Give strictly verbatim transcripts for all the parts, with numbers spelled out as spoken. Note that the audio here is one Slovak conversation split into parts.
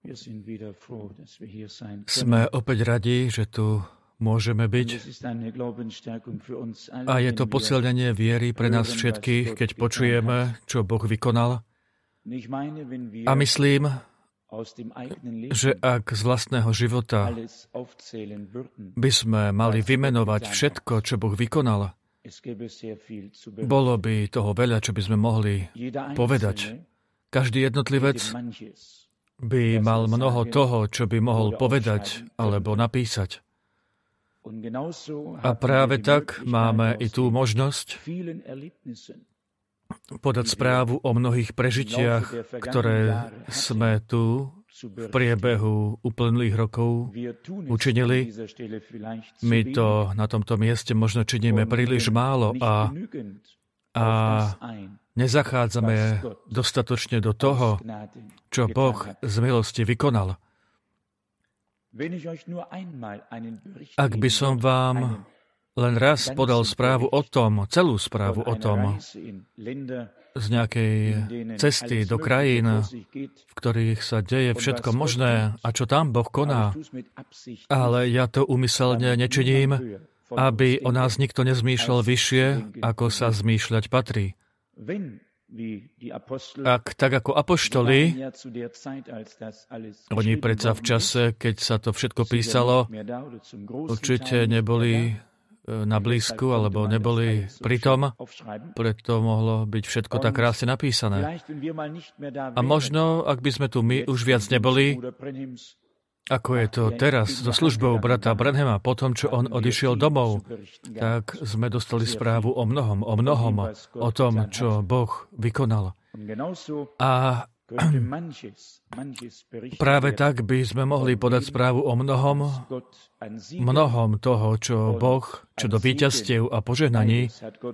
Sme opäť radi, že tu môžeme byť. A je to posilnenie viery pre nás všetkých, keď počujeme, čo Boh vykonal. A myslím, že ak z vlastného života by sme mali vymenovať všetko, čo Boh vykonal, bolo by toho veľa, čo by sme mohli povedať. Každý jednotlivec by mal mnoho toho, čo by mohol povedať alebo napísať. A práve tak máme i tú možnosť podať správu o mnohých prežitiach, ktoré sme tu v priebehu uplynulých rokov učinili. My to na tomto mieste možno činíme príliš málo a, a nezachádzame dostatočne do toho, čo Boh z milosti vykonal. Ak by som vám len raz podal správu o tom, celú správu o tom, z nejakej cesty do krajín, v ktorých sa deje všetko možné a čo tam Boh koná, ale ja to úmyselne nečiním, aby o nás nikto nezmýšľal vyššie, ako sa zmýšľať patrí. Ak tak ako apoštoli, oni predsa v čase, keď sa to všetko písalo, určite neboli na blízku, alebo neboli pritom, preto mohlo byť všetko tak krásne napísané. A možno, ak by sme tu my už viac neboli, ako je to teraz so službou brata Branhama, po tom, čo on odišiel domov, tak sme dostali správu o mnohom, o mnohom, o tom, čo Boh vykonal. A práve tak by sme mohli podať správu o mnohom, mnohom toho, čo Boh, čo do víťazstiev a požehnaní,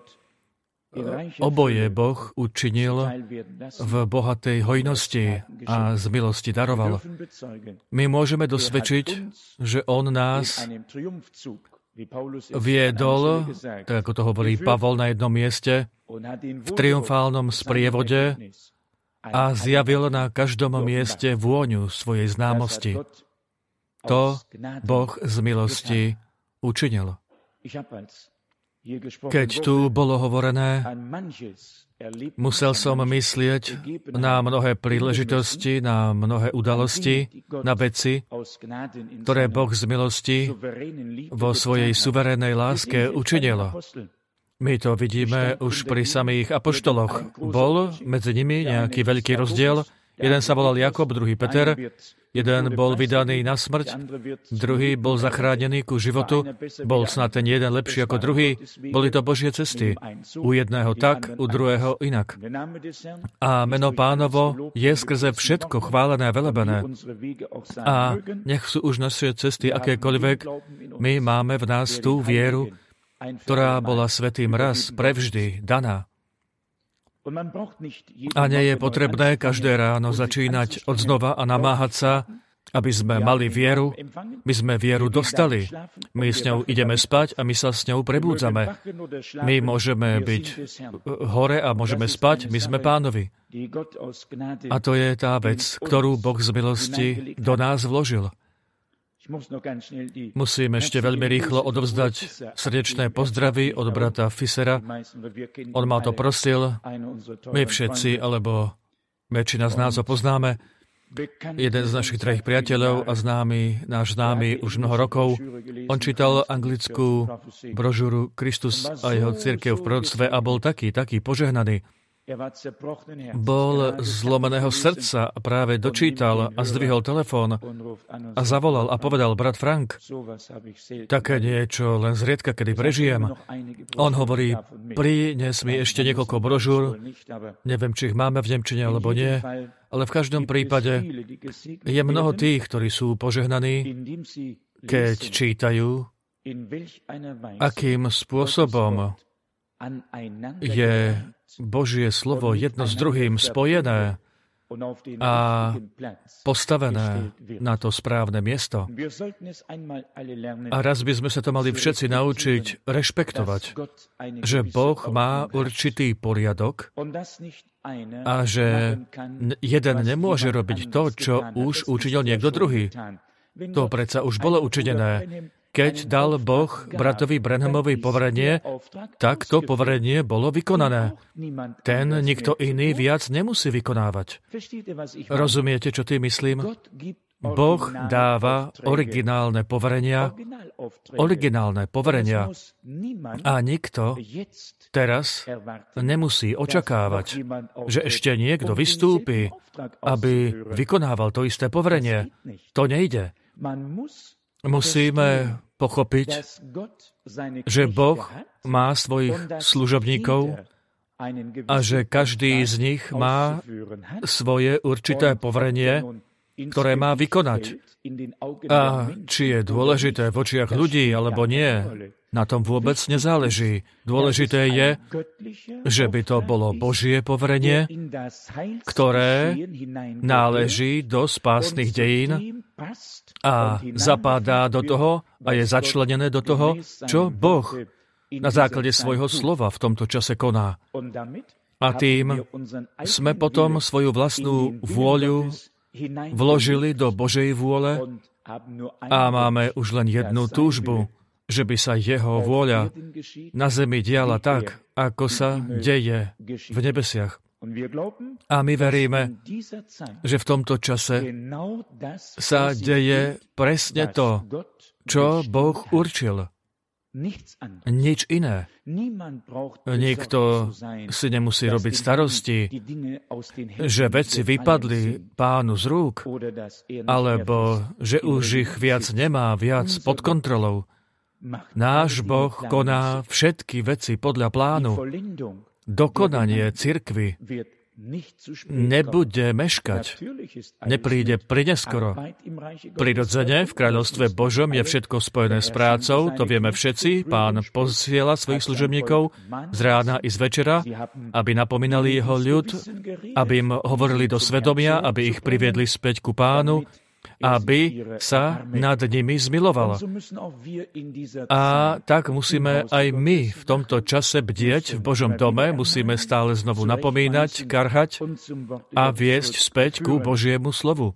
oboje Boh učinil v bohatej hojnosti a z milosti daroval. My môžeme dosvedčiť, že on nás viedol, tak ako to hovorí Pavol na jednom mieste, v triumfálnom sprievode a zjavil na každom mieste vôňu svojej známosti. To Boh z milosti učinil. Keď tu bolo hovorené, musel som myslieť na mnohé príležitosti, na mnohé udalosti, na veci, ktoré Boh z milosti vo svojej suverénnej láske učinil. My to vidíme už pri samých apoštoloch. Bol medzi nimi nejaký veľký rozdiel. Jeden sa volal Jakob, druhý Peter. Jeden bol vydaný na smrť, druhý bol zachránený ku životu. Bol snad ten jeden lepší ako druhý. Boli to Božie cesty. U jedného tak, u druhého inak. A meno Pánovo je skrze všetko chválené a velebené. A nech sú už naše cesty akékoľvek, my máme v nás tú vieru, ktorá bola svätým raz prevždy daná. A nie je potrebné každé ráno začínať odznova a namáhať sa, aby sme mali vieru. My sme vieru dostali. My s ňou ideme spať a my sa s ňou prebúdzame. My môžeme byť hore a môžeme spať, my sme Pánovi. A to je tá vec, ktorú Boh z milosti do nás vložil. Musím ešte veľmi rýchlo odovzdať srdečné pozdravy od brata Fissera. On ma to prosil. My všetci, alebo väčšina z nás ho poznáme. Jeden z našich trojich priateľov a známy, náš známy už mnoho rokov. On čítal anglickú brožúru Kristus a jeho cirkev v proroctve a bol taký, taký požehnaný. Bol zlomeného srdca a práve dočítal a zdvihol telefón a zavolal a povedal: brat Frank, také niečo len zriedka, kedy prežijem. On hovorí: prines mi ešte niekoľko brožúr, neviem, či ich máme v nemčine alebo nie, ale v každom prípade je mnoho tých, ktorí sú požehnaní, keď čítajú, akým spôsobom je Božie slovo jedno s druhým spojené a postavené na to správne miesto. A raz by sme sa to mali všetci naučiť rešpektovať, že Boh má určitý poriadok a že jeden nemôže robiť to, čo už učinil niekto druhý. To predsa už bolo učinené. Keď dal Boh bratovi Branhamovi poverenie, tak to poverenie bolo vykonané. Ten nikto iný viac nemusí vykonávať. Rozumiete, čo tým myslím? Boh dáva originálne poverenia, originálne poverenia a nikto teraz nemusí očakávať, že ešte niekto vystúpi, aby vykonával to isté poverenie. To nejde. Musíme pochopiť, že Boh má svojich služobníkov a že každý z nich má svoje určité poverenie, ktoré má vykonať. A či je dôležité v očiach ľudí alebo nie, na tom vôbec nezáleží. Dôležité je, že by to bolo Božie poverenie, ktoré náleží do spásnych dejín a zapadá do toho a je začlenené do toho, čo Boh na základe svojho slova v tomto čase koná. A tým sme potom svoju vlastnú vôľu vložili do Božej vôle a máme už len jednu túžbu, že by sa jeho vôľa na zemi diala tak, ako sa deje v nebesiach. A my veríme, že v tomto čase sa deje presne to, čo Boh určil. Nič iné. Nikto si nemusí robiť starosti, že veci vypadli Pánu z rúk, alebo že už ich viac nemá, viac pod kontrolou. Náš Boh koná všetky veci podľa plánu. Dokonanie cirkvi nebude meškať, nepríde prineskoro. Prirodzene v kráľovstve Božom je všetko spojené s prácou, to vieme všetci. Pán posiela svojich služobníkov z rána i z večera, aby napomínali jeho ľud, aby im hovorili do svedomia, aby ich priviedli späť ku Pánu, aby sa nad nimi zmiloval. A tak musíme aj my v tomto čase bdieť v Božom dome, musíme stále znovu napomínať, karhať a viesť späť ku Božiemu slovu.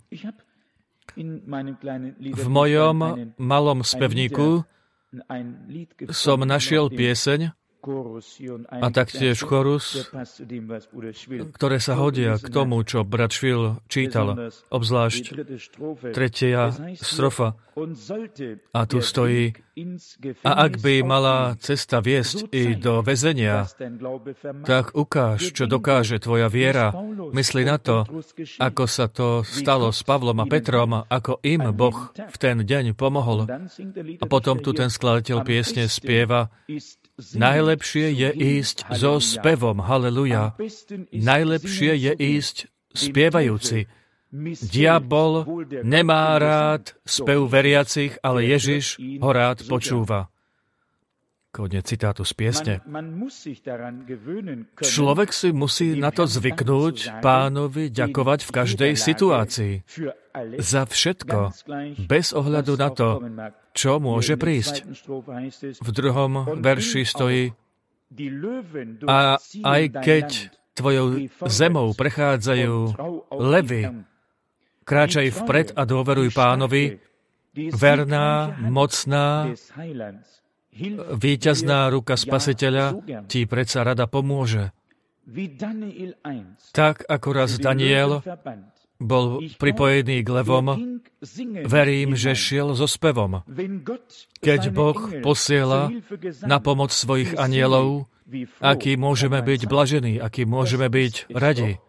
V mojom malom spevníku som našiel pieseň a taktiež chorus, ktoré sa hodia k tomu, čo brat Švil čítal, obzvlášť tretia strofa. A tu stojí: a ak by mala cesta viesť i do väzenia, tak ukáž, čo dokáže tvoja viera. Mysli na to, ako sa to stalo s Pavlom a Petrom, ako im Boh v ten deň pomohol. A potom tu ten skladateľ piesne spieva: najlepšie je ísť so spevom, haleluja. Najlepšie je ísť spievajúci. Diabol nemá rád spev veriacich, ale Ježiš ho rád počúva. Koniec citátu z piesne. Človek si musí na to zvyknúť Pánovi ďakovať v každej situácii. Za všetko, bez ohľadu na to, čo môže prísť. V druhom verši stojí: a aj keď tvojou zemou prechádzajú levy, kráčaj vpred a dôveruj Pánovi, verná, mocná, víťazná ruka Spasiteľa ti predsa rada pomôže. Tak ako raz Daniel bol pripojený k levom, verím, že šiel so spevom. Keď Boh posiela na pomoc svojich anielov, aký môžeme byť blažení, aký môžeme byť radi.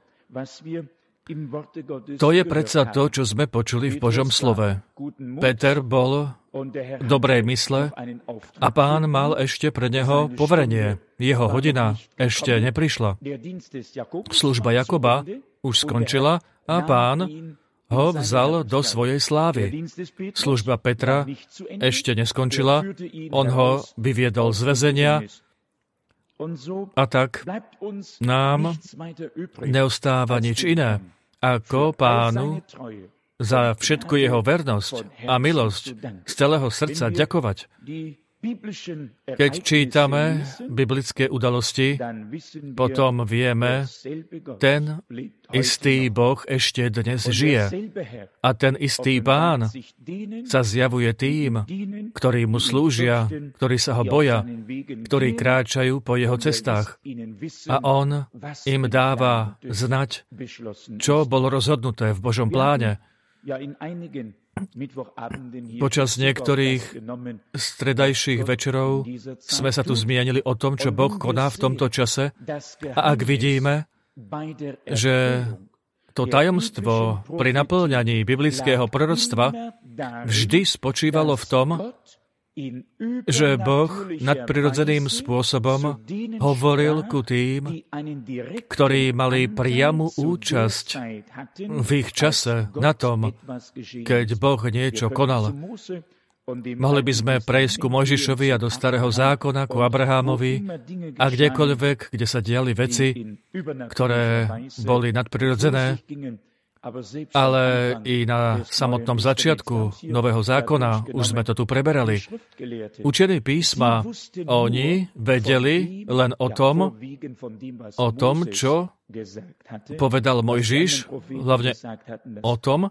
To je predsa to, čo sme počuli v Božom slove. Peter bol dobrej mysle a Pán mal ešte pre neho poverenie. Jeho hodina ešte neprišla. Služba Jakoba už skončila a Pán ho vzal do svojej slávy. Služba Petra ešte neskončila, on ho vyviedol z väzenia a tak nám neostáva nič iné, ako Pánu za všetku jeho vernosť a milosť z celého srdca ďakovať. Keď čítame biblické udalosti, potom vieme, ten istý Boh ešte dnes žije. A ten istý Pán sa zjavuje tým, ktorí mu slúžia, ktorí sa ho boja, ktorí kráčajú po jeho cestách. A on im dáva znať, čo bolo rozhodnuté v Božom pláne. Počas niektorých stredajších večerov sme sa tu zmienili o tom, čo Boh koná v tomto čase. A ak vidíme, že to tajomstvo pri naplňaní biblického proroctva vždy spočívalo v tom, že Boh nadprirodzeným spôsobom hovoril ku tým, ktorí mali priamu účasť v ich čase na tom, keď Boh niečo konal. Mohli by sme prejsť ku Mojžišovi a do Starého zákona, ku Abrahámovi a kdekoľvek, kde sa diali veci, ktoré boli nadprirodzené, ale i na samotnom začiatku Nového zákona, už sme to tu preberali. Učení písma, oni vedeli len o tom, o tom, čo povedal Mojžiš, hlavne o tom,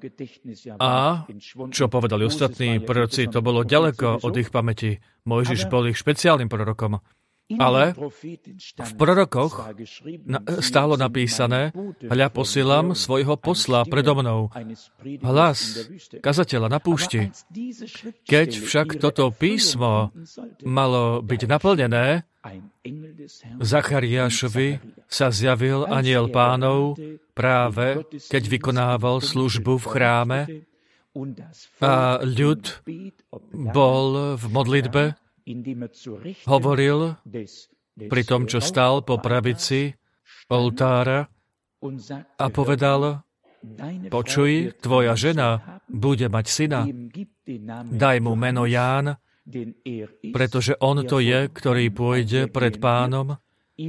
a čo povedali ostatní proroci, to bolo ďaleko od ich pamäti. Mojžiš bol ich špeciálnym prorokom. Ale v prorokoch stálo napísané, hľa posielam svojho posla predo mnou. Hlas kazateľa na púšti. Keď však toto písmo malo byť naplnené, Zachariášovi sa zjavil anjel Pánov práve, keď vykonával službu v chráme a ľud bol v modlitbe, hovoril pri tom, čo stál po pravici oltára a povedal, počuj, tvoja žena bude mať syna, daj mu meno Ján, pretože on to je, ktorý pôjde pred Pánom,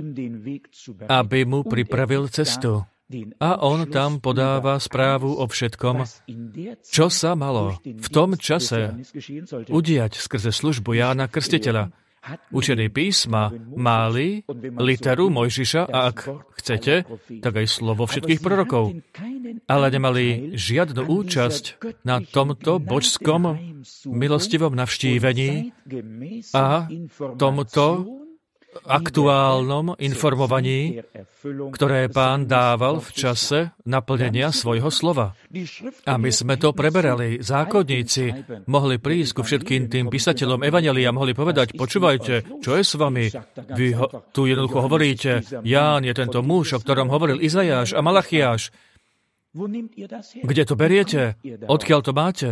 aby mu pripravil cestu. A on tam podáva správu o všetkom, čo sa malo v tom čase udiať skrze službu Jána Krstiteľa. Učení písma mali literu Mojžiša a ak chcete, tak aj slovo všetkých prorokov. Ale nemali žiadnu účasť na tomto božskom milostivom navštívení a tomto aktuálnom informovaní, ktoré Pán dával v čase naplnenia svojho slova. A my sme to preberali. Zákonníci mohli prísť ku všetkým tým písateľom evanjelia a mohli povedať, počúvajte, čo je s vami? Vy ho, tu jednoducho hovoríte, Ján je tento muž, o ktorom hovoril Izajáš a Malachiáš. Kde to beriete? Odkiaľ to máte?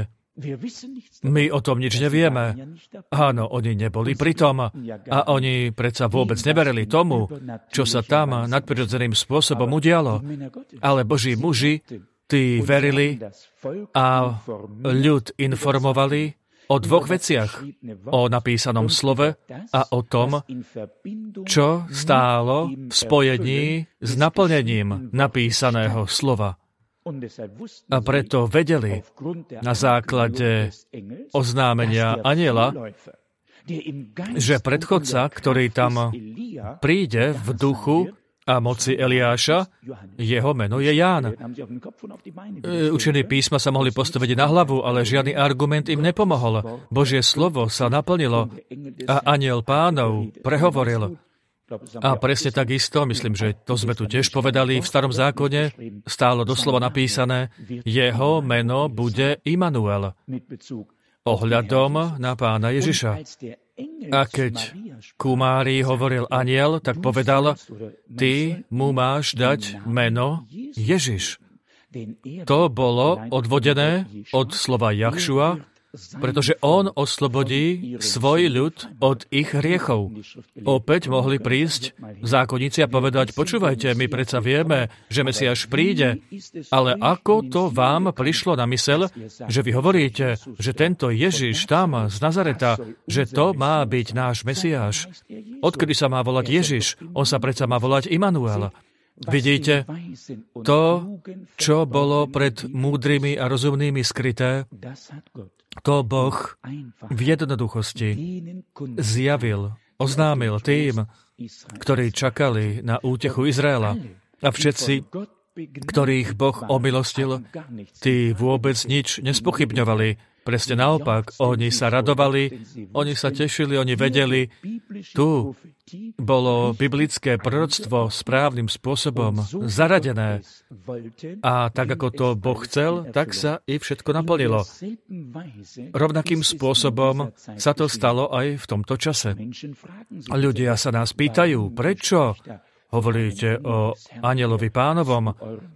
My o tom nič nevieme. Áno, oni neboli pri tom a oni predsa vôbec neverili tomu, čo sa tam nadprirodzeným spôsobom udialo. Ale Boží muži, tí verili a ľud informovali o dvoch veciach. O napísanom slove a o tom, čo stálo v spojení s naplnením napísaného slova. A preto vedeli na základe oznámenia anjela, že predchodca, ktorý tam príde v duchu a moci Eliáša, jeho meno je Ján. Učení písma sa mohli postaviť na hlavu, ale žiadny argument im nepomohol. Božie slovo sa naplnilo a anjel Pánov prehovoril. A presne takisto, myslím, že to sme tu tiež povedali, v Starom zákone stálo doslova napísané, jeho meno bude Imanuel, ohľadom na Pána Ježiša. A keď ku Márii hovoril anjel, tak povedal, ty mu máš dať meno Ježiš. To bolo odvodené od slova Jachšua, pretože on oslobodí svoj ľud od ich hriechov. Opäť mohli prísť zákonníci a povedať, počúvajte, my predsa vieme, že Mesiáš príde, ale ako to vám prišlo na myseľ, že vy hovoríte, že tento Ježiš tam z Nazareta, že to má byť náš Mesiáš. Odkedy sa má volať Ježiš? On sa predsa má volať Imanuel. Vidíte, to, čo bolo pred múdrymi a rozumnými skryté, to Boh v jednoduchosti zjavil, oznámil tým, ktorí čakali na útechu Izraela. A všetci, ktorých Boh omilostil, tí vôbec nič nespochybňovali. Presne naopak, oni sa radovali, oni sa tešili, oni vedeli, tu bolo biblické proroctvo správnym spôsobom zaradené. A tak, ako to Boh chcel, tak sa i všetko naplnilo. Rovnakým spôsobom sa to stalo aj v tomto čase. Ľudia sa nás pýtajú, prečo hovoríte o Anjelovi Pánovom,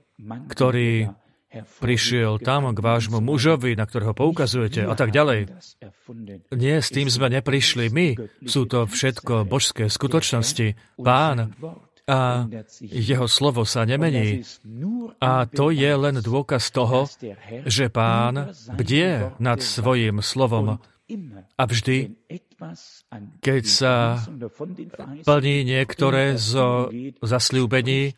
ktorý prišiel tam k vášmu mužovi, na ktorého poukazujete a tak ďalej. Nie, s tým sme neprišli my. Sú to všetko božské skutočnosti. Pán a jeho slovo sa nemení. A to je len dôkaz toho, že Pán bdie nad svojím slovom a vždy, keď sa plní niektoré zo zasľúbení,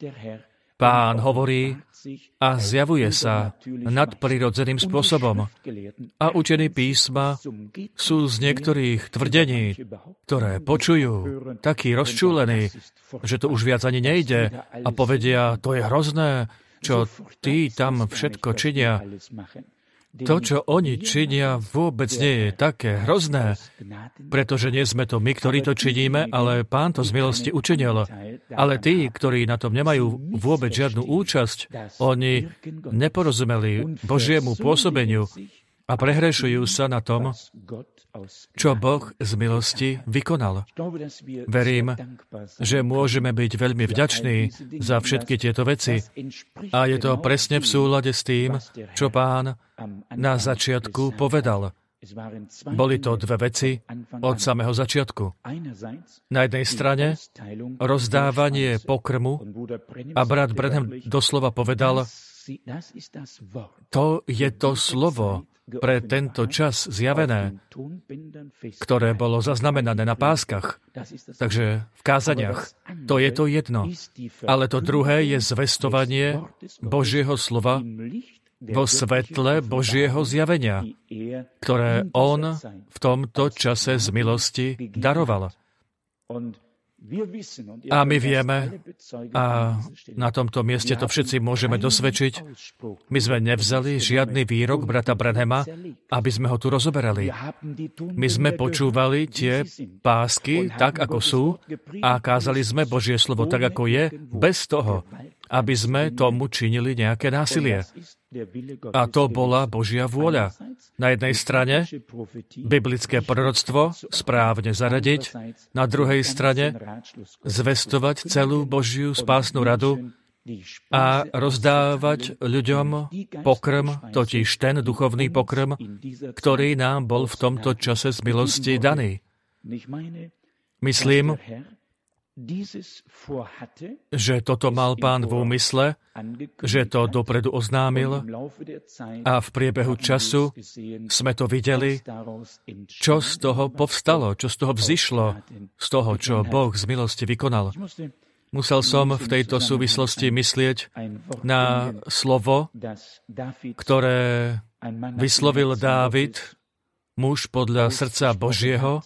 Pán hovorí a zjavuje sa nadprirodzeným spôsobom. A učení písma sú z niektorých tvrdení, ktoré počujú, takí rozčúlení, že to už viac ani nejde a povedia, to je hrozné, čo tí tam všetko činia. To, čo oni činia, vôbec nie je také hrozné, pretože nie sme to my, ktorí to činíme, ale Pán to z milosti učinil. Ale tí, ktorí na tom nemajú vôbec žiadnu účasť, oni neporozumeli Božiemu pôsobeniu a prehrešujú sa na tom, čo Boh z milosti vykonal. Verím, že môžeme byť veľmi vďační za všetky tieto veci. A je to presne v súlade s tým, čo Pán na začiatku povedal. Boli to dve veci od samého začiatku. Na jednej strane rozdávanie pokrmu a brat Branham doslova povedal, to je to slovo pre tento čas zjavené, ktoré bolo zaznamenané na páskach, takže v kázaniach. To je to jedno. Ale to druhé je zvestovanie Božieho slova vo svetle Božieho zjavenia, ktoré on v tomto čase z milosti daroval. A my vieme, a na tomto mieste to všetci môžeme dosvedčiť, my sme nevzali žiadny výrok brata Branhama, aby sme ho tu rozoberali. My sme počúvali tie pásky tak, ako sú, a kázali sme Božie slovo tak, ako je, bez toho, aby sme tomu činili nejaké násilie. A to bola Božia vôľa. Na jednej strane biblické proroctvo správne zaradiť, na druhej strane zvestovať celú Božiu spásnu radu a rozdávať ľuďom pokrm, totiž ten duchovný pokrm, ktorý nám bol v tomto čase z milosti daný. Myslím, že toto mal Pán v úmysle, že to dopredu oznámil a v priebehu času sme to videli, čo z toho povstalo, čo z toho vzišlo, z toho, čo Boh z milosti vykonal. Musel som v tejto súvislosti myslieť na slovo, ktoré vyslovil Dávid, muž podľa srdca Božieho,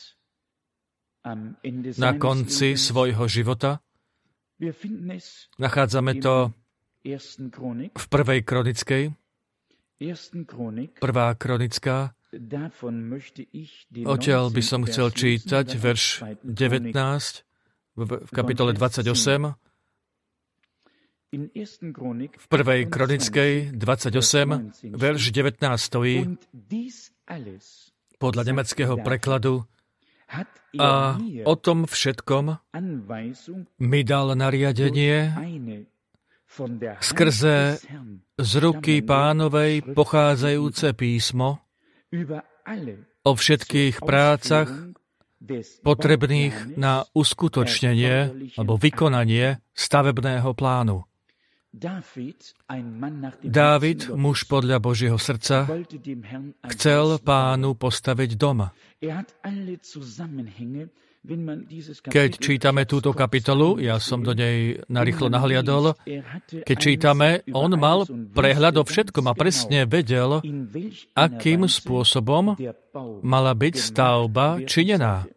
na konci svojho života. Nachádzame to v prvej kronickej. Prvá kronická. Odtiaľ by som chcel čítať verš devätnásť v kapitole dvadsaťosem. V prvej kronickej dvadsaťosem, verš devätnásť stojí podľa nemeckého prekladu: a o tom všetkom mi dal nariadenie skrze z ruky Pánovej pochádzajúce písmo o všetkých prácach potrebných na uskutočnenie alebo vykonanie stavebného plánu. Dávid, muž podľa Božieho srdca, chcel Pánu postaviť dom. Keď čítame túto kapitolu, ja som do nej narýchlo nahliadol, keď čítame, on mal prehľad o všetkom a presne vedel, akým spôsobom mala byť stavba činená.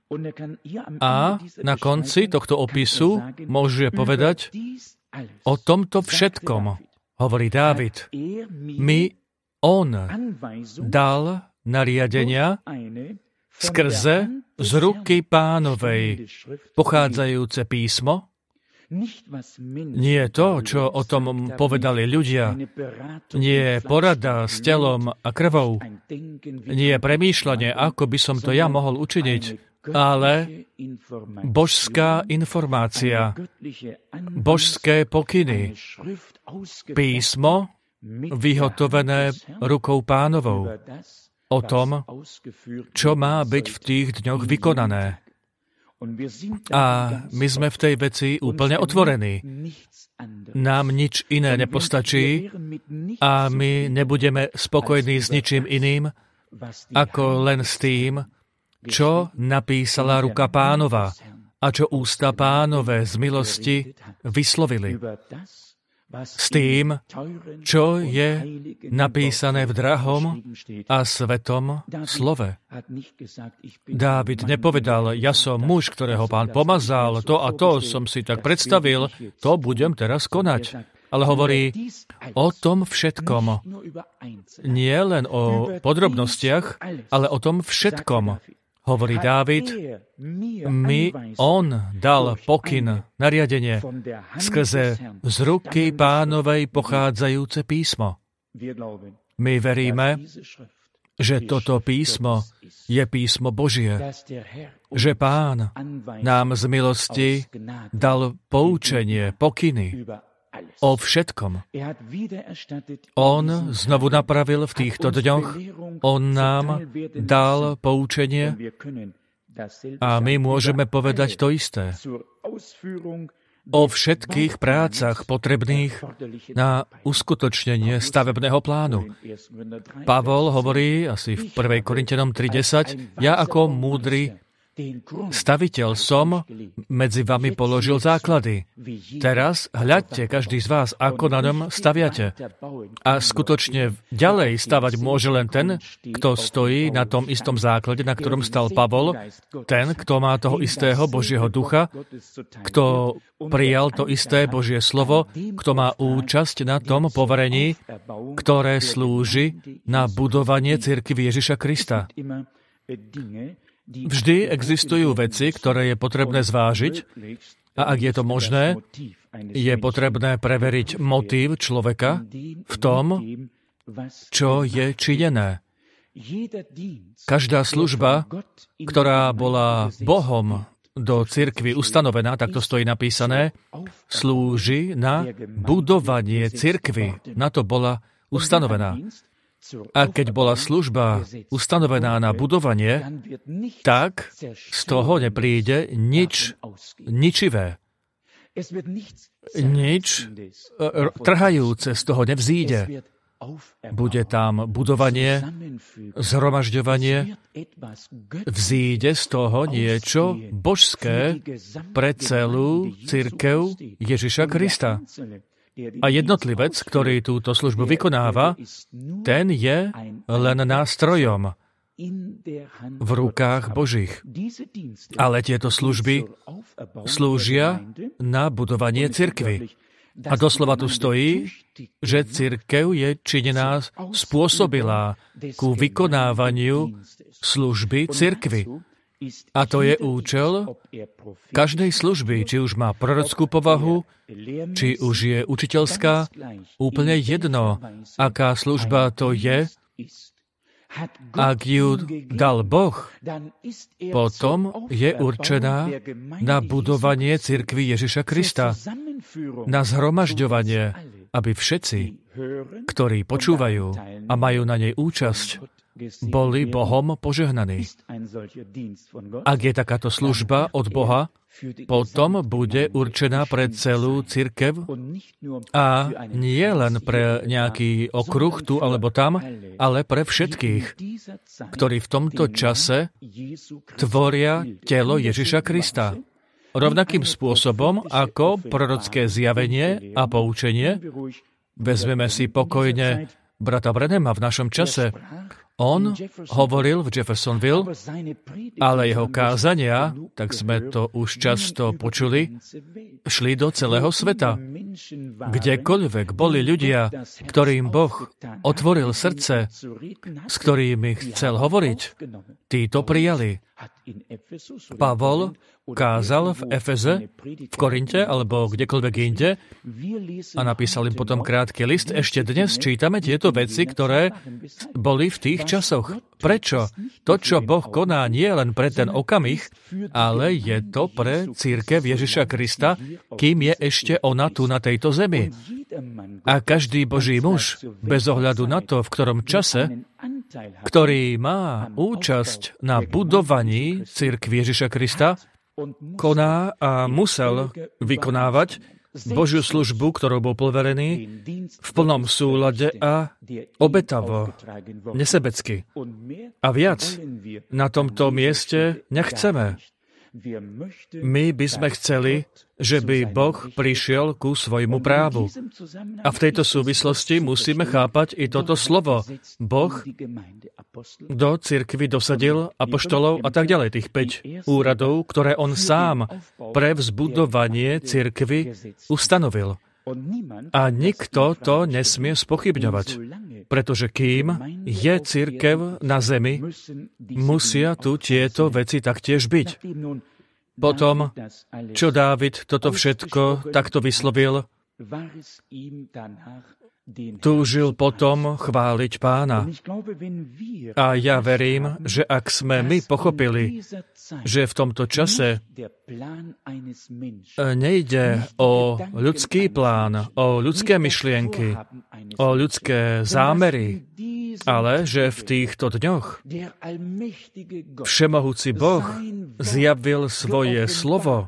A na konci tohto opisu môže povedať, o tomto všetkom, hovorí Dávid, mi on dal nariadenia skrze z ruky Pánovej pochádzajúce písmo. Nie je to, čo o tom povedali ľudia. Nie je porada s telom a krvou. Nie je premýšľanie, ako by som to ja mohol učiniť, ale božská informácia, božské pokyny, písmo vyhotovené rukou Pánovou o tom, čo má byť v tých dňoch vykonané. A my sme v tej veci úplne otvorení. Nám nič iné nepostačí a my nebudeme spokojní s ničím iným, ako len s tým, čo napísala ruka Pánova a čo ústa Pánové z milosti vyslovili. S tým, čo je napísané v drahom a svetom slove. Dávid nepovedal, ja som muž, ktorého Pán pomazal, to a to som si tak predstavil, to budem teraz konať. Ale hovorí o tom všetkom. Nie len o podrobnostiach, ale o tom všetkom. Hovorí Dávid, mi on dal pokyn, nariadenie, skrze z ruky Pánovej pochádzajúce písmo. My veríme, že toto písmo je písmo Božie, že Pán nám z milosti dal poučenie, pokyny o všetkom. On znovu napravil v týchto dňoch, on nám dal poučenie a my môžeme povedať to isté. O všetkých prácach potrebných na uskutočnenie stavebného plánu. Pavol hovorí asi v prvej Korinťanom tri desať, ja ako múdry staviteľ som medzi vami položil základy. Teraz hľadte každý z vás, ako na ňom staviate. A skutočne ďalej stavať môže len ten, kto stojí na tom istom základe, na ktorom stal Pavol, ten, kto má toho istého Božieho ducha, kto prijal to isté Božie slovo, kto má účasť na tom poverení, ktoré slúži na budovanie cirkvi Ježiša Krista. Vždy existujú veci, ktoré je potrebné zvážiť a ak je to možné, je potrebné preveriť motív človeka v tom, čo je činené. Každá služba, ktorá bola Bohom do cirkvi ustanovená, tak to stojí napísané, slúži na budovanie cirkvi. Na to bola ustanovená. A keď bola služba ustanovená na budovanie, tak z toho nepríde nič ničivé. Nič trhajúce z toho nevzíde. Bude tam budovanie, zhromažďovanie, vzíde z toho niečo božské pre celú cirkev Ježiša Krista. A jednotlivec, ktorý túto službu vykonáva, ten je len nástrojom v rukách Božích. Ale tieto služby slúžia na budovanie cirkvi. A doslova tu stojí, že cirkev je činená spôsobilá ku vykonávaniu služby cirkvi. A to je účel každej služby, či už má prorockú povahu, či už je učiteľská, úplne jedno, aká služba to je. Ak ju dal Boh, potom je určená na budovanie cirkvi Ježiša Krista, na zhromažďovanie, aby všetci, ktorí počúvajú a majú na nej účasť, boli Bohom požehnaní. Ak je takáto služba od Boha, potom bude určená pre celú cirkev a nie len pre nejaký okruh tu alebo tam, ale pre všetkých, ktorí v tomto čase tvoria telo Ježiša Krista. Rovnakým spôsobom ako prorocké zjavenie a poučenie, vezmeme si pokojne brata Branhama v našom čase. On hovoril v Jeffersonville, ale jeho kázania, tak sme to už často počuli, šli do celého sveta. Kdekoľvek boli ľudia, ktorým Boh otvoril srdce, s ktorými chcel hovoriť, tí to prijali. Pavol kázal v Efeze, v Korinte alebo kdekoľvek inde a napísal im potom krátky list. Ešte dnes čítame tieto veci, ktoré boli v tých časoch. Prečo? To, čo Boh koná, nie je len pre ten okamih, ale je to pre cirkev Ježiša Krista, kým je ešte ona tu na tejto zemi. A každý Boží muž, bez ohľadu na to, v ktorom čase, ktorý má účasť na budovaní cirkvi Ježiša Krista, koná a musel vykonávať Božiu službu, ktorou bol poverený, v plnom súlade a obetavo, nesebecky. A viac na tomto mieste nechceme. My by sme chceli, že by Boh prišiel ku svojmu právu. A v tejto súvislosti musíme chápať i toto slovo. Boh do cirkvi dosadil apoštolov a tak ďalej, tých päť úradov, ktoré on sám pre vzbudovanie cirkvi ustanovil. A nikto to nesmie spochybňovať, pretože kým je cirkev na zemi, musia tu tieto veci taktiež byť. Potom, čo Dávid toto všetko takto vyslovil, túžil potom chváliť Pána. A ja verím, že ak sme my pochopili, že v tomto čase nejde o ľudský plán, o ľudské myšlienky, o ľudské zámery, ale že v týchto dňoch Všemohúci Boh zjavil svoje slovo,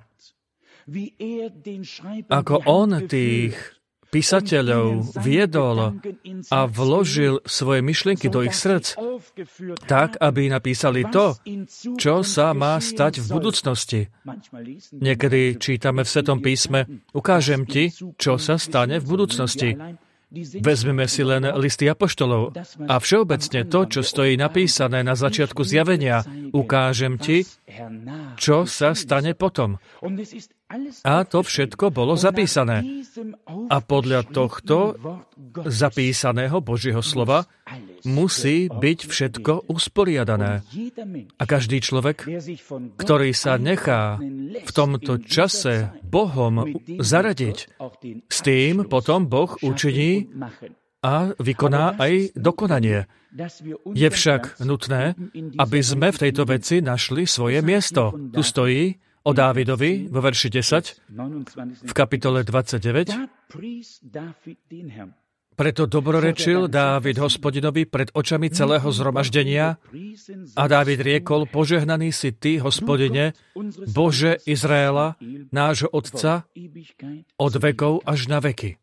ako on tých písateľov viedol a vložil svoje myšlienky do ich srdc, tak, aby napísali to, čo sa má stať v budúcnosti. Niekedy čítame v Svetom písme, ukážem ti, čo sa stane v budúcnosti. Vezmeme si len listy apoštolov a všeobecne to, čo stojí napísané na začiatku zjavenia, ukážem ti, čo sa stane potom. A to všetko bolo zapísané. A podľa tohto zapísaného Božieho slova musí byť všetko usporiadané. A každý človek, ktorý sa nechá v tomto čase Bohom zaradiť, s tým potom Boh učiní a vykoná aj dokonanie. Je však nutné, aby sme v tejto veci našli svoje miesto. Tu stojí o Dávidovi vo verši desať, v kapitole dvadsaťdeväť. Preto dobrorečil Dávid Hospodinovi pred očami celého zhromaždenia a Dávid riekol, požehnaný si ty, Hospodine, Bože Izraela, nášho Otca, od vekov až na veky.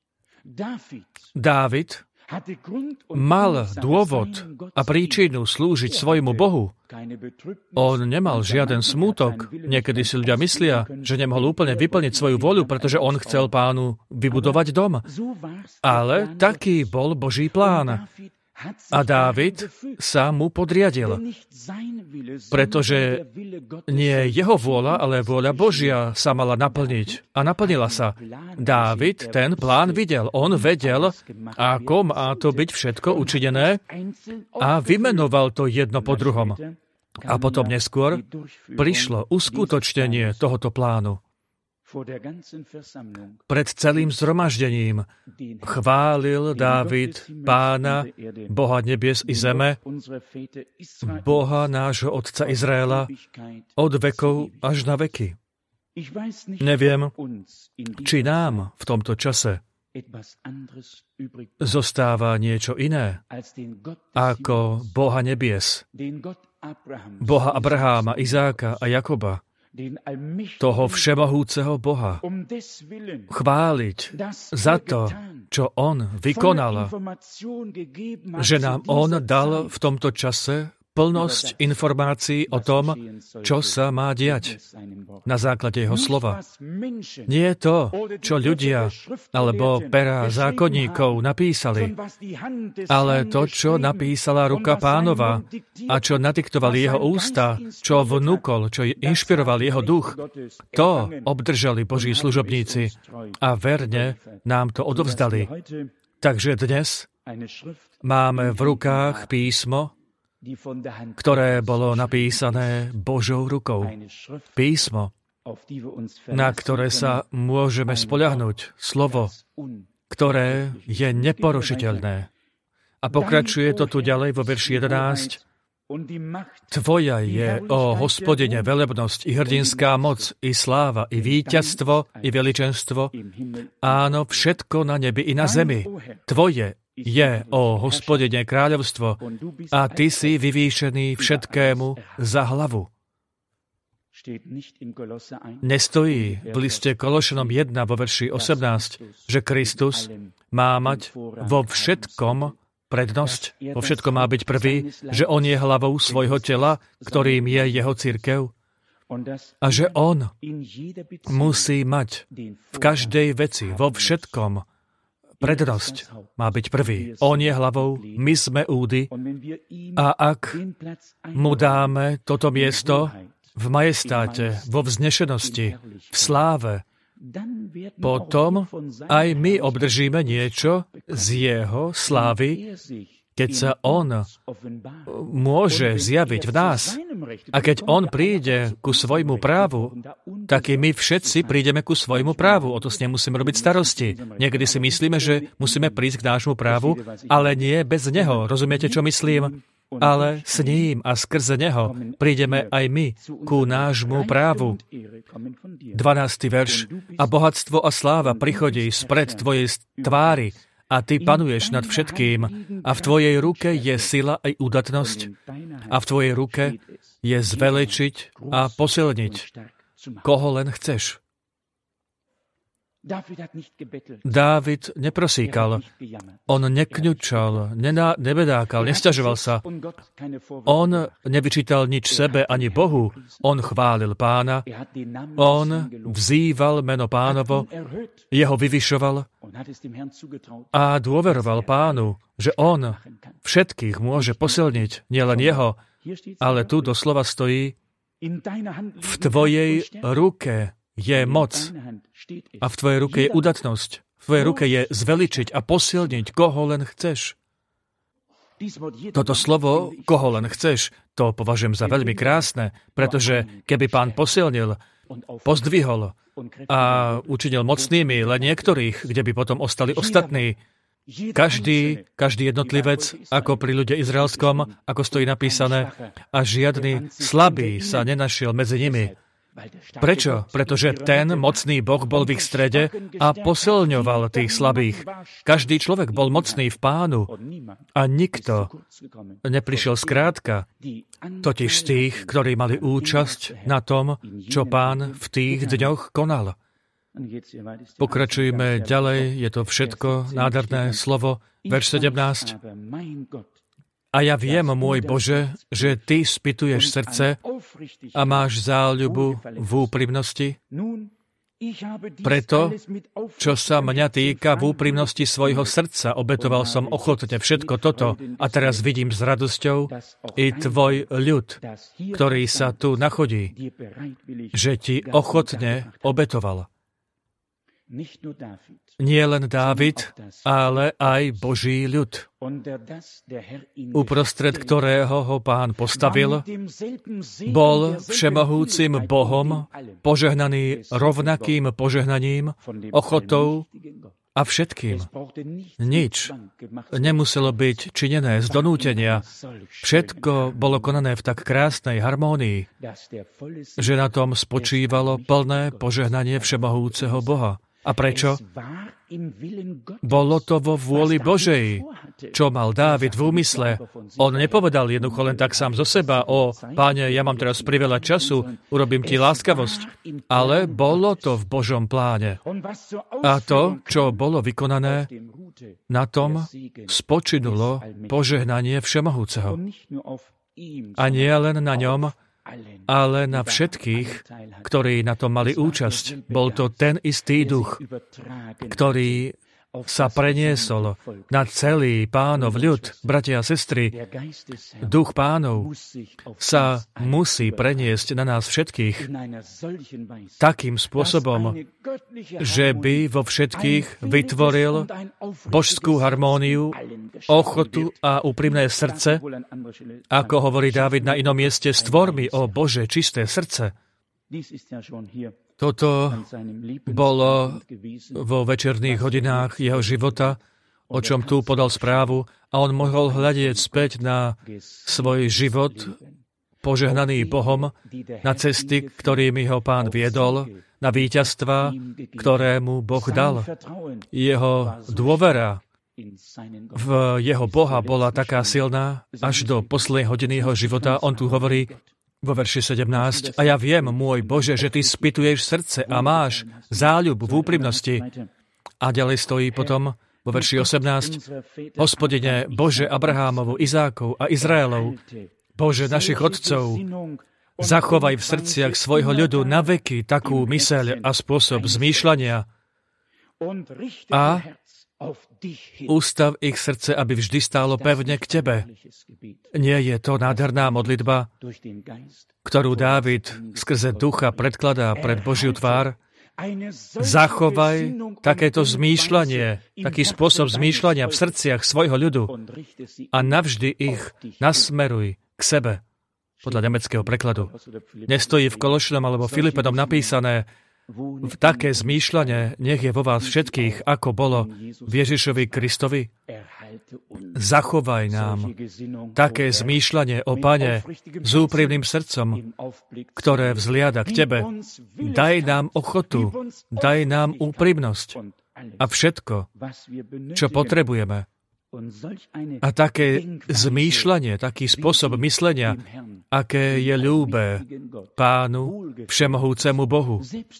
Dávid mal dôvod a príčinu slúžiť svojmu Bohu. On nemal žiaden smútok. Niekedy si ľudia myslia, že nemohol úplne vyplniť svoju voľu, pretože on chcel Pánu vybudovať dom. Ale taký bol Boží plán. A Dávid sa mu podriadil, pretože nie jeho vôľa, ale vôľa Božia sa mala naplniť. A naplnila sa. Dávid ten plán videl. On vedel, ako má to byť všetko učinené a vymenoval to jedno po druhom. A potom neskôr prišlo uskutočnenie tohoto plánu. Pred celým zhromaždením chválil Dávid Pána, Boha nebies i zeme, Boha nášho Otca Izraela, od vekov až na veky. Neviem, či nám v tomto čase zostáva niečo iné ako Boha nebies, Boha Abraháma, Izáka a Jakoba, toho všemohúceho Boha, chváliť za to, čo On vykonal, že nám On dal v tomto čase plnosť informácií o tom, čo sa má diať na základe Jeho slova. Nie je to, čo ľudia alebo pera zákonníkov napísali, ale to, čo napísala ruka Pánova a čo nadiktovali Jeho ústa, čo vnúkol, čo inšpiroval Jeho duch, to obdržali Boží služobníci a verne nám to odovzdali. Takže dnes máme v rukách písmo, ktoré bolo napísané Božou rukou. Písmo, na ktoré sa môžeme spoľahnúť. Slovo, ktoré je neporušiteľné. A pokračuje to tu ďalej vo verši jedenásť. Tvoja je, ó Hospodine, velebnosť i hrdinská moc, i sláva, i víťazstvo, i veličenstvo. Áno, všetko na nebi i na zemi. Tvoje je, ó Hospodine, kráľovstvo a Ty si vyvýšený všetkému za hlavu. Nestojí v liste Kološanom jeden vo verši osemnásť, že Kristus má mať vo všetkom prednosť, vo všetkom má byť prvý, že On je hlavou svojho tela, ktorým je Jeho cirkev, a že On musí mať v každej veci, vo všetkom prednosť, má byť prvý. On je hlavou, my sme údy a ak mu dáme toto miesto v majestáte, vo vznešenosti, v sláve, potom aj my obdržíme niečo z Jeho slávy, keď sa On môže zjaviť v nás. A keď On príde ku svojmu právu, tak i my všetci prídeme ku svojmu právu. O to s nemusíme robiť starosti. Niekedy si myslíme, že musíme prísť k nášmu právu, ale nie bez Neho. Rozumiete, čo myslím? Ale s ním a skrze Neho prídeme aj my ku nášmu právu. dvanásty verš. A bohatstvo a sláva prichodí spred Tvojej tvári, a Ty panuješ nad všetkým a v Tvojej ruke je sila aj udatnosť a v Tvojej ruke je zvelečiť a posilniť, koho len chceš. Dávid neprosíkal, on nekňučal, nená, nebedákal, nesťažoval sa. On nevyčítal nič sebe ani Bohu, on chválil Pána, on vzýval meno Pánovo, jeho vyvyšoval a dôveroval Pánu, že on všetkých môže posilniť, nielen jeho, ale tu doslova stojí, v Tvojej ruke je moc a v Tvojej ruke je udatnosť. V Tvojej ruke je zveličiť a posilniť, koho len chceš. Toto slovo, koho len chceš, to považujem za veľmi krásne, pretože keby Pán posilnil, pozdvihol a učinil mocnými len niektorých, kde by potom ostali ostatní, každý, každý jednotlivec, ako pri ľude izraelskom, ako stojí napísané, a žiadny slabý sa nenašiel medzi nimi. Prečo? Pretože ten mocný Boh bol v ich strede a posilňoval tých slabých. Každý človek bol mocný v Pánu a nikto neprišiel skrátka, totiž z tých, ktorí mali účasť na tom, čo Pán v tých dňoch konal. Pokračujme ďalej, je to všetko nádherné slovo, verš sedemnásť. A ja viem, môj Bože, že Ty spytuješ srdce a máš záľubu v úprimnosti. Preto, čo sa mňa týka, v úprimnosti svojho srdca obetoval som ochotne všetko toto a teraz vidím s radosťou i Tvoj ľud, ktorý sa tu nachodí, že Ti ochotne obetoval. Nie len Dávid, ale aj Boží ľud, uprostred ktorého ho Pán postavil, bol všemohúcim Bohom, požehnaný rovnakým požehnaním, ochotou a všetkým. Nič nemuselo byť činené z donútenia. Všetko bolo konané v tak krásnej harmónii, že na tom spočívalo plné požehnanie všemohúceho Boha. A prečo? Bolo to vo vôli Božej, čo mal Dávid v úmysle. On nepovedal jednoducho len tak sám zo seba, o, Páne, ja mám teraz priveľa času, urobím ti láskavosť. Ale bolo to v Božom pláne. A to, čo bolo vykonané, na tom spočinulo požehnanie Všemohúceho. A nie len na ňom, ale na všetkých, ktorí na tom mali účasť. Bol to ten istý duch, ktorý sa preniesol na celý Pánov ľud. Bratia a sestry, duch Pánov sa musí preniesť na nás všetkých takým spôsobom, že by vo všetkých vytvoril božskú harmóniu, ochotu a úprimné srdce, ako hovorí Dávid na inom mieste, stvor mi, o Bože, čisté srdce. Toto bolo vo večerných hodinách jeho života, o čom tu podal správu, a on mohol hľadieť späť na svoj život, požehnaný Bohom, na cesty, ktorými ho Pán viedol, na víťazstva, ktoré mu Boh dal. Jeho dôvera v jeho Boha bola taká silná, až do poslednej hodiny jeho života. On tu hovorí vo verši sedemnásť, a ja viem, môj Bože, že ty spytuješ srdce a máš záľub v úprimnosti. A ďalej stojí potom vo verši osemnásť, Hospodine, Bože Abrahámovu, Izákov a Izraelov, Bože našich otcov, zachovaj v srdciach svojho ľudu na veky takú myseľ a spôsob zmýšľania a ústav ich srdce, aby vždy stálo pevne k Tebe. Nie je to nádherná modlitba, ktorú Dávid skrze ducha predkladá pred Božiu tvár? Zachovaj takéto zmýšľanie, taký spôsob zmýšľania v srdciach svojho ľudu a navždy ich nasmeruj k sebe. Podľa nemeckého prekladu. Nestojí v Kološnom alebo Filipenom napísané, v také zmýšľanie nech je vo vás všetkých, ako bolo v Ježišovi Kristovi. Zachovaj nám také zmýšľanie o Pane s úprimným srdcom, ktoré vzliada k Tebe. Daj nám ochotu, daj nám úprimnosť a všetko, čo potrebujeme. A také zmýšľanie, taký spôsob myslenia, aké je ľúbe Pánu, Všemohúcemu Bohu.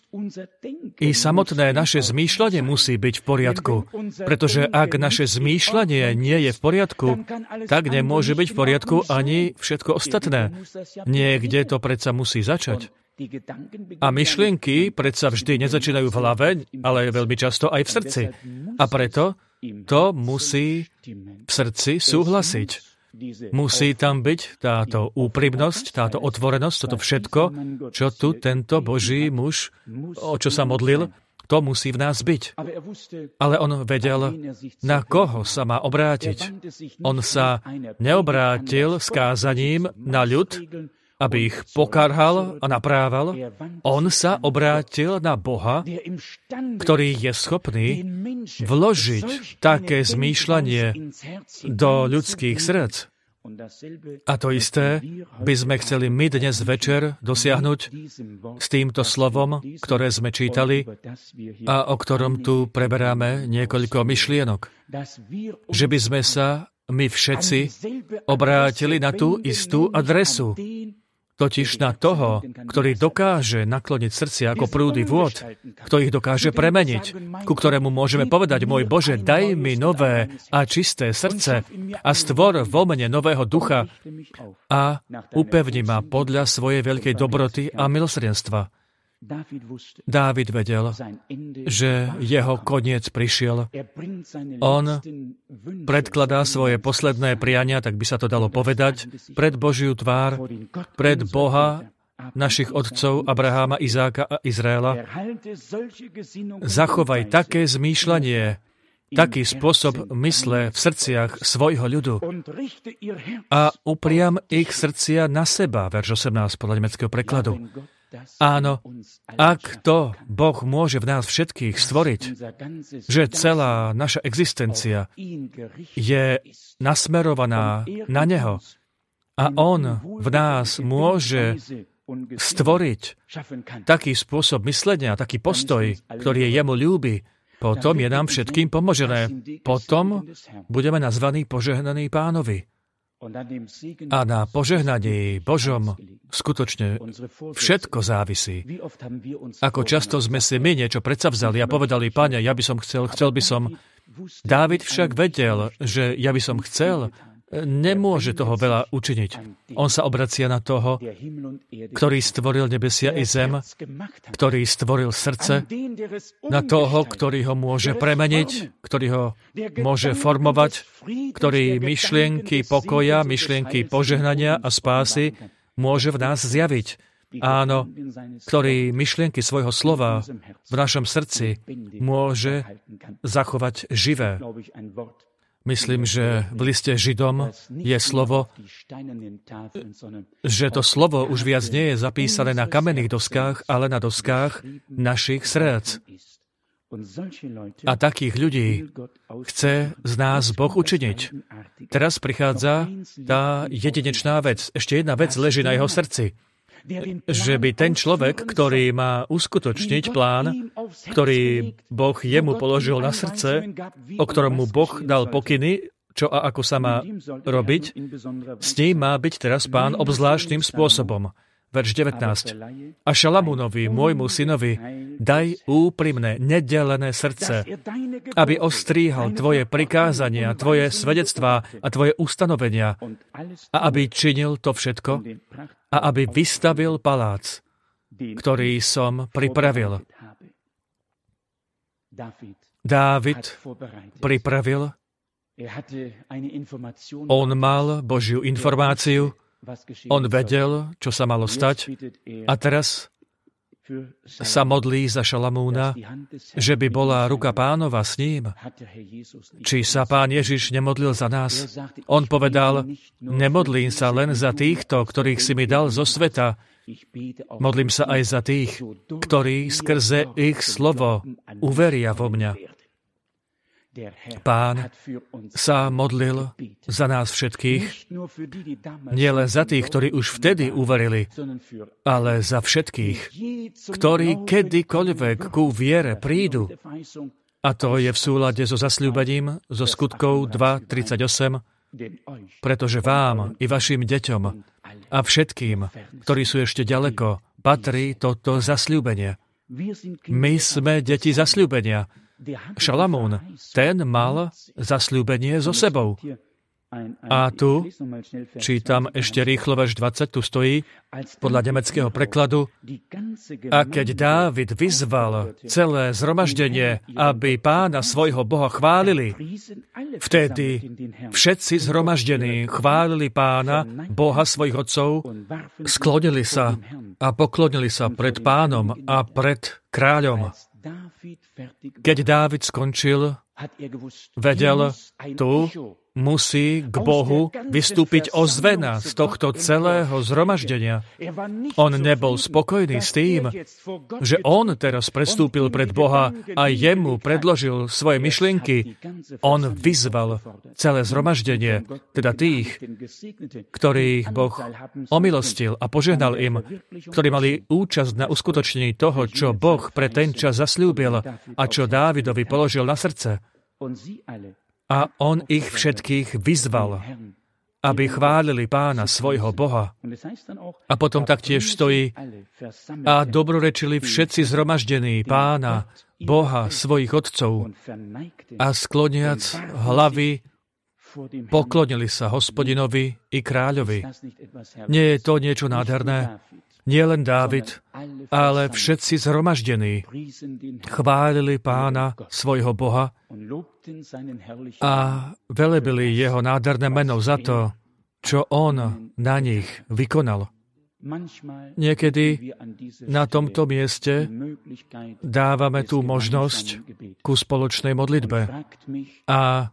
I samotné naše zmýšľanie musí byť v poriadku, pretože ak naše zmýšľanie nie je v poriadku, tak nemôže byť v poriadku ani všetko ostatné. Niekde to predsa musí začať. A myšlienky predsa vždy nezačínajú v hlave, ale veľmi často aj v srdci. A preto to musí v srdci súhlasiť. Musí tam byť táto úprimnosť, táto otvorenosť, toto všetko, čo tu tento Boží muž, o čo sa modlil, to musí v nás byť. Ale on vedel, na koho sa má obrátiť. On sa neobrátil s kázaním na ľud, aby ich pokarhal a naprával. On sa obrátil na Boha, ktorý je schopný vložiť také zmýšľanie do ľudských srdc. A to isté by sme chceli my dnes večer dosiahnuť s týmto slovom, ktoré sme čítali a o ktorom tu preberáme niekoľko myšlienok. Že by sme sa my všetci obrátili na tú istú adresu, totiž na toho, ktorý dokáže nakloniť srdcia ako prúdy vôd, kto ich dokáže premeniť, ku ktorému môžeme povedať, môj Bože, daj mi nové a čisté srdce a stvor vo mne nového ducha a upevni ma podľa svojej veľkej dobroty a milosrdenstva. Dávid vedel, že jeho koniec prišiel. On predkladá svoje posledné priania, tak by sa to dalo povedať, pred Božiu tvár, pred Boha našich otcov Abraháma, Izáka a Izraela. Zachovaj také zmýšľanie, taký spôsob mysle v srdciach svojho ľudu a upriam ich srdcia na seba, verš osemnásť podľa nemeckého prekladu. Áno, ak to Boh môže v nás všetkých stvoriť, že celá naša existencia je nasmerovaná na Neho a On v nás môže stvoriť taký spôsob myslenia, taký postoj, ktorý je jemu ľúbi, potom je nám všetkým pomožené. Potom budeme nazvaní požehnaní Pánovi. A na požehnaní Božom skutočne všetko závisí. Ako často sme si my niečo predsavzali a povedali, Pane, ja by som chcel, chcel by som. Dávid však vedel, že ja by som chcel, nemôže toho veľa učiniť. On sa obracia na toho, ktorý stvoril nebesia i zem, ktorý stvoril srdce, na toho, ktorý ho môže premeniť, ktorý ho môže formovať, ktorý myšlienky pokoja, myšlienky požehnania a spásy môže v nás zjaviť. Áno, ktorý myšlienky svojho slova v našom srdci môže zachovať živé. Myslím, že v liste Židom je slovo, že to slovo už viac nie je zapísané na kamenných doskách, ale na doskách našich srdc. A takých ľudí chce z nás Boh učiniť. Teraz prichádza tá jedinečná vec. Ešte jedna vec leží na jeho srdci. Že by ten človek, ktorý má uskutočniť plán, ktorý Boh jemu položil na srdce, o ktorom mu Boh dal pokyny, čo a ako sa má robiť, s ním má byť teraz Pán obzvláštnym spôsobom. Verš devätnásť. A Šalamúnovi, môjmu synovi, daj úprimné, neddelené srdce, aby ostríhal tvoje prikázania, tvoje svedectvá a tvoje ustanovenia a aby činil to všetko a aby vystavil palác, ktorý som pripravil. Dávid pripravil, on mal Božiu informáciu, on vedel, čo sa malo stať a teraz sa modlí za Šalamúna, že by bola ruka Pánova s ním. Či sa Pán Ježiš nemodlil za nás? On povedal, nemodlím sa len za týchto, ktorých si mi dal zo sveta. Modlím sa aj za tých, ktorí skrze ich slovo uveria vo mňa. Pán sa modlil za nás všetkých, nielen za tých, ktorí už vtedy uverili, ale za všetkých, ktorí kedykoľvek ku viere prídu. A to je v súlade so zasľúbením zo Skutkov dva tridsaťosem, pretože vám i vašim deťom a všetkým, ktorí sú ešte ďaleko, patrí toto zasľúbenie. My sme deti zasľúbenia. Šalamún, ten mal zasľúbenie so sebou. A tu, čítam ešte rýchlo, verš dvadsať, tu stojí, podľa nemeckého prekladu, a keď Dávid vyzval celé zhromaždenie, aby Pána svojho Boha chválili, vtedy všetci zhromaždení chválili Pána, Boha svojich otcov, sklonili sa a poklonili sa pred Pánom a pred kráľom. Keď Dávid skončil, vedel, tu musí k Bohu vystúpiť ozvena z tohto celého zhromaždenia. On nebol spokojný s tým, že on teraz prestúpil pred Boha a jemu predložil svoje myšlienky. On vyzval celé zhromaždenie, teda tých, ktorých Boh omilostil a požehnal im, ktorí mali účasť na uskutočnení toho, čo Boh pre ten čas zasľúbil a čo Dávidovi položil na srdce. A on ich všetkých vyzval, aby chválili Pána svojho Boha. A potom taktiež stojí, a dobrorečili všetci zhromaždení Pána, Boha svojich otcov, a skloniac hlavy poklonili sa Hospodinovi i kráľovi. Nie je to niečo nádherné? Nie len Dávid, ale všetci zhromaždení chválili Pána, svojho Boha, a velebili jeho nádherné meno za to, čo on na nich vykonal. Niekedy na tomto mieste dávame tú možnosť ku spoločnej modlitbe. A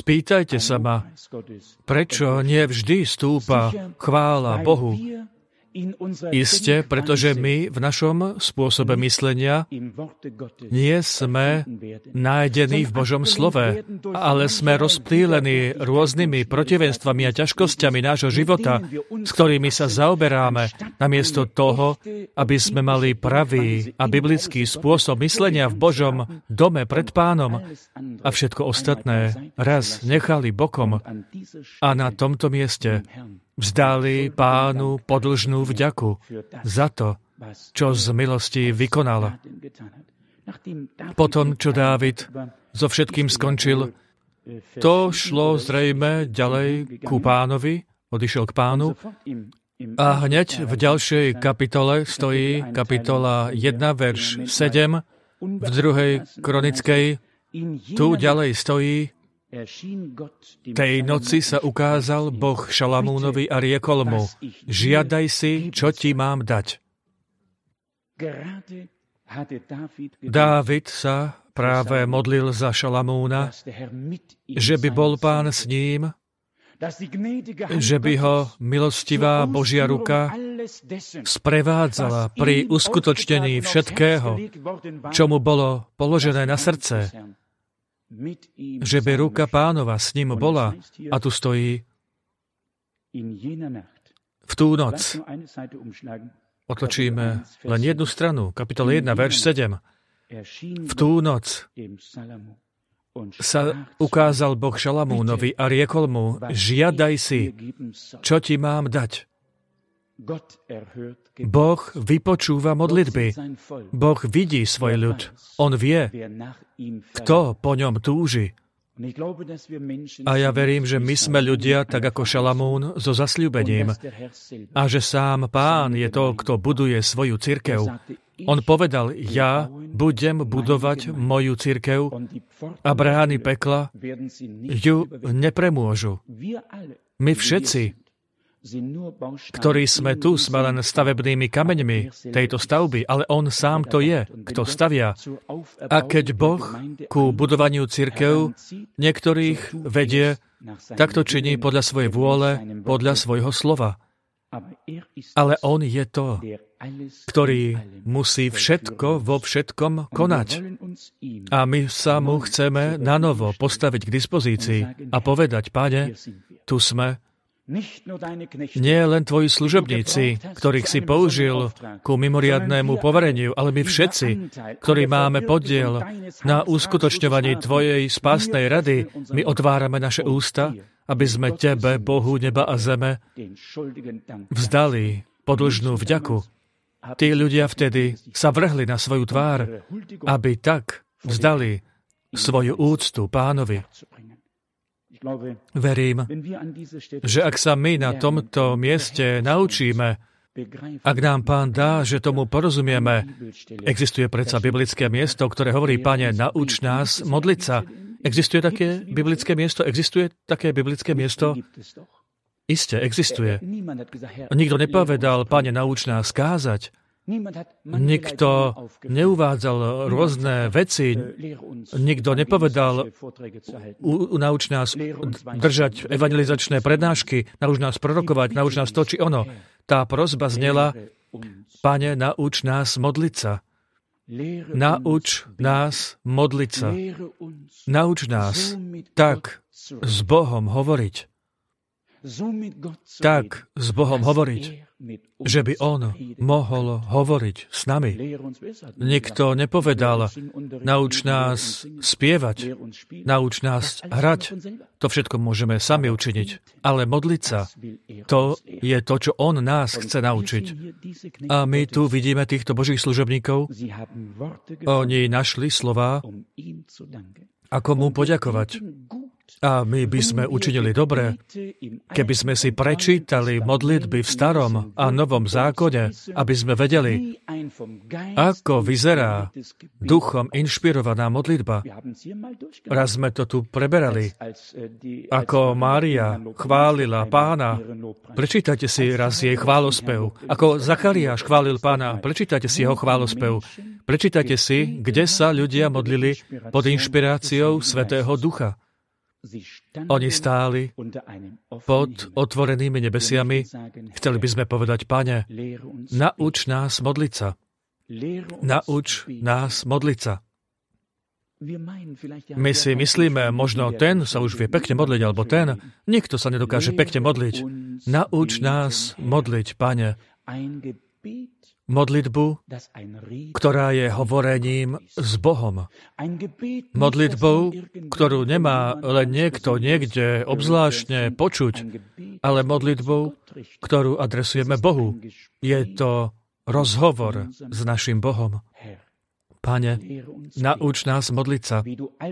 spýtajte sa ma, prečo nie vždy stúpa chvála Bohu, Iste, pretože my v našom spôsobe myslenia nie sme nájdení v Božom slove, ale sme rozptýlení rôznymi protivenstvami a ťažkosťami nášho života, s ktorými sa zaoberáme, namiesto toho, aby sme mali pravý a biblický spôsob myslenia v Božom dome pred Pánom a všetko ostatné raz nechali bokom a na tomto mieste vzdali Pánu podĺžnú vďaku za to, čo z milosti vykonal. Potom, čo Dávid so všetkým skončil, to šlo zrejme ďalej ku Pánovi, odišiel k Pánu a hneď v ďalšej kapitole stojí kapitola jeden, verš sedem, v druhej kronickej, tu ďalej stojí: tej noci sa ukázal Boh Šalamúnovi a riekol mu: žiadaj si, čo ti mám dať. Dávid sa práve modlil za Šalamúna, že by bol Pán s ním, že by ho milostivá Božia ruka sprevádzala pri uskutočnení všetkého, čo mu bolo položené na srdce, že by ruka Pánova s ním bola. A tu stojí: v tú noc. Otočíme len jednu stranu, kapitola jeden, verš sedem. V tú noc sa ukázal Boh Šalamúnovi a riekol mu: žiadaj si, čo ti mám dať. Boh vypočúva modlitby. Boh vidí svoj ľud. On vie, kto po ňom túži. A ja verím, že my sme ľudia, tak ako Šalamún, so zasľúbením. A že sám Pán je to, kto buduje svoju cirkev. On povedal: ja budem budovať moju cirkev a brány pekla ju nepremôžu. My všetci, ktorí sme tu, sme len stavebnými kameňmi tejto stavby, ale on sám to je, kto stavia. A keď Boh ku budovaniu cirkev niektorých vedie, tak to činí podľa svojej vôle, podľa svojho slova. Ale on je to, ktorý musí všetko vo všetkom konať. A my sa mu chceme nanovo postaviť k dispozícii a povedať: Pane, tu sme. Nie len tvoji služobníci, ktorých si použil ku mimoriadnému povereniu, ale my všetci, ktorí máme podiel na uskutočňovaní tvojej spásnej rady, my otvárame naše ústa, aby sme tebe, Bohu neba a zeme, vzdali podĺžnú vďaku. Tí ľudia vtedy sa vrhli na svoju tvár, aby tak vzdali svoju úctu Pánovi. Verím, že ak sa my na tomto mieste naučíme, ak nám Pán dá, že tomu porozumieme, existuje predsa biblické miesto, ktoré hovorí: Pane, nauč nás modliť sa. Existuje také biblické miesto? Existuje také biblické miesto? Isté, existuje. Nikto nepovedal: Pane, nauč nás kázať. Nikto neuvádzal rôzne veci, nikto nepovedal: nauč nás držať evangelizačné prednášky, nauč nás prorokovať, nauč nás to či ono. Tá prosba znela: Pane, nauč nás modliť sa. Nauč nás modliť sa. Nauč nás tak s Bohom hovoriť. Tak s Bohom hovoriť, že by on mohol hovoriť s nami. Nikto nepovedal: nauč nás spievať, nauč nás hrať. To všetko môžeme sami učiniť. Ale modliť sa, to je to, čo on nás chce naučiť. A my tu vidíme týchto Božích služobníkov. Oni našli slová, ako mu poďakovať. A my by sme učinili dobre, keby sme si prečítali modlitby v Starom a Novom zákone, aby sme vedeli, ako vyzerá duchom inšpirovaná modlitba. Raz sme to tu preberali, ako Mária chválila Pána. Prečítajte si raz jej chválospev. Ako Zachariáš chválil Pána. Prečítajte si jeho chválospev. Prečítajte si, kde sa ľudia modlili pod inšpiráciou Svätého Ducha. Oni stáli pod otvorenými nebesiami. Chceli by sme povedať, Pane, nauč nás modliť sa. Nauč nás modliť sa. My si myslíme, možno ten sa už vie pekne modliť, alebo ten. Nikto sa nedokáže pekne modliť. Nauč nás modliť, Pane. Modlitbu, ktorá je hovorením s Bohom. Modlitbou, ktorú nemá len niekto niekde obzvláštne počuť, ale modlitbou, ktorú adresujeme Bohu. Je to rozhovor s našim Bohom. Pane, nauč nás modliť sa.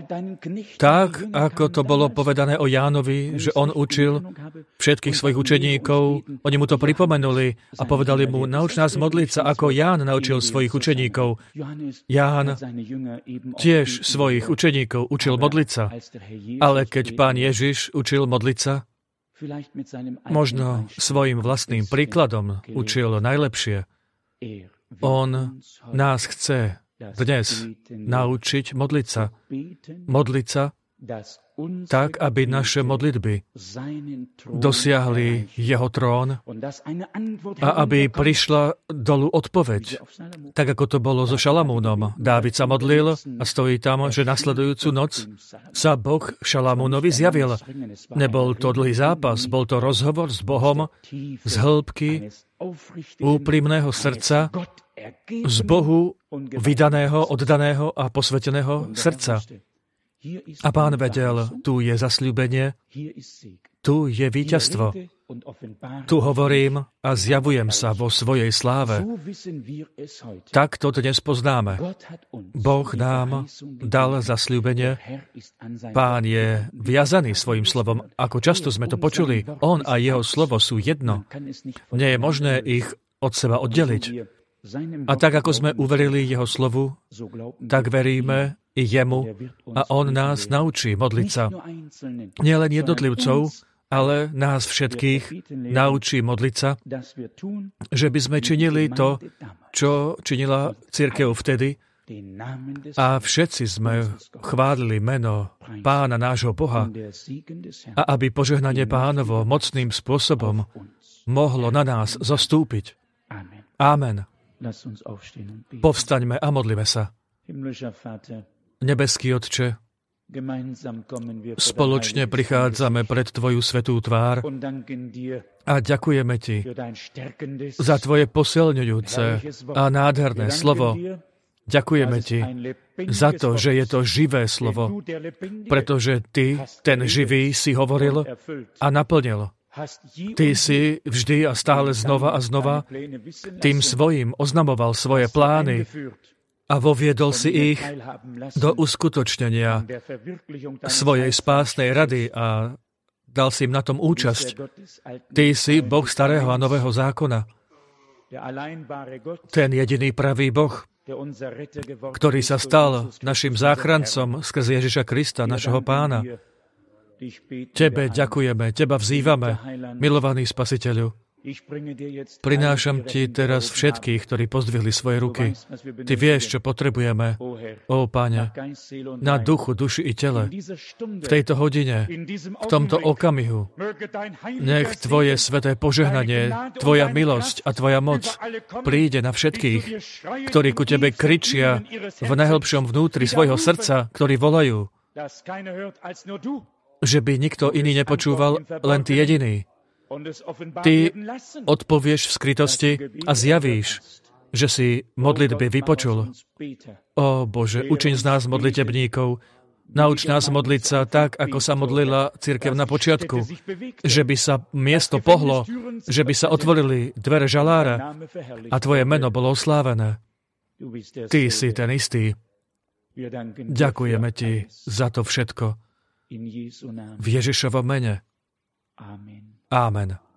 Tak, ako to bolo povedané o Jánovi, že on učil všetkých svojich učeníkov, oni mu to pripomenuli a povedali mu, nauč nás modliť sa, ako Ján naučil svojich učeníkov. Ján tiež svojich učeníkov učil modliť sa, ale keď Pán Ježiš učil modliť sa, možno svojim vlastným príkladom učil najlepšie. On nás chce dnes naučiť modliť sa. Modliť sa tak, aby naše modlitby dosiahli jeho trón a aby prišla dolu odpoveď. Tak, ako to bolo so Šalamúnom. Dávid sa modlil a stojí tam, že nasledujúcu noc sa Boh Šalamúnovi zjavil. Nebol to dlhý zápas, bol to rozhovor s Bohom z hĺbky úprimného srdca, z Bohu vydaného, oddaného a posveteného srdca. A Pán vedel, tu je zasľúbenie, tu je víťazstvo. Tu hovorím a zjavujem sa vo svojej sláve. Tak to dnes poznáme. Boh nám dal zasľúbenie. Pán je viazaný svojim slovom. Ako často sme to počuli, on a jeho slovo sú jedno. Nie je možné ich od seba oddeliť. A tak, ako sme uverili jeho slovu, tak veríme i jemu a on nás naučí modliť sa. Nie len jednotlivcov, ale nás všetkých naučí modliť sa, že by sme činili to, čo činila cirkev vtedy, a všetci sme chválili meno Pána nášho Boha a aby požehnanie Pánovo mocným spôsobom mohlo na nás zostúpiť. Amen. Povstaňme a modlíme sa. Nebeský Otče, spoločne prichádzame pred Tvoju svätú tvár a ďakujeme Ti za Tvoje posilňujúce a nádherné slovo. Ďakujeme Ti za to, že je to živé slovo, pretože Ty, ten živý, si hovoril a naplnil. Ty si vždy a stále znova a znova tým svojim oznamoval svoje plány a voviedol si ich do uskutočnenia svojej spásnej rady a dal si im na tom účasť. Ty si Boh starého a nového zákona. Ten jediný pravý Boh, ktorý sa stal našim záchrancom skrze Ježiša Krista, našeho Pána. Tebe ďakujeme, Teba vzývame, milovaný Spasiteľu. Prinášam Ti teraz všetkých, ktorí pozdvihli svoje ruky. Ty vieš, čo potrebujeme, ó Pane, na duchu, duši i tele. V tejto hodine, v tomto okamihu, nech Tvoje sveté požehnanie, Tvoja milosť a Tvoja moc príde na všetkých, ktorí ku Tebe kričia v najhlbšom vnútri svojho srdca, ktorí volajú, že by nikto iný nepočúval, len Ty jediný. Ty odpovieš v skrytosti a zjavíš, že si modlitby vypočul. Ó Bože, učiň z nás modlitebníkov, nauč nás modliť sa tak, ako sa modlila cirkev na počiatku, že by sa miesto pohlo, že by sa otvorili dvere žalára a Tvoje meno bolo oslávené. Ty si ten istý. Ďakujeme Ti za to všetko. V Ježišovom mene. Amen.